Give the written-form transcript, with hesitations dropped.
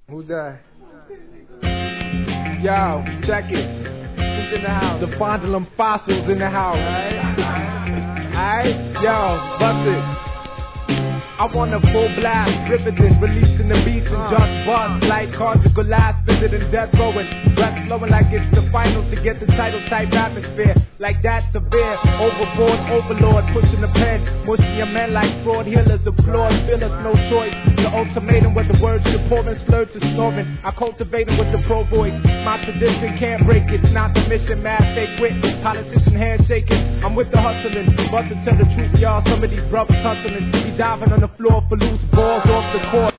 Who's that? Yo, check it. Who's in the house? The Fondulum fossils in the house. Alright? Yo, bust it. I want a full blast, riveting, releasing the beats and just bust like conjugal last, visiting death row and breath flowing like it's the final to get the title type atmosphere. Like that severe, overboard, overlord, pushing the pen, mushing your men like fraud healers, applaud, fillers, no choice. The ultimatum with the words you're pouring, slurred to snoring. I cultivate them with the pro voice. My tradition can't break it, it's not the mission, mad fake wit, politician handshaking. I'm with the hustling, but to tell the truth, y'all, some of these brothers hustling, be diving on the floor for loose balls off the court.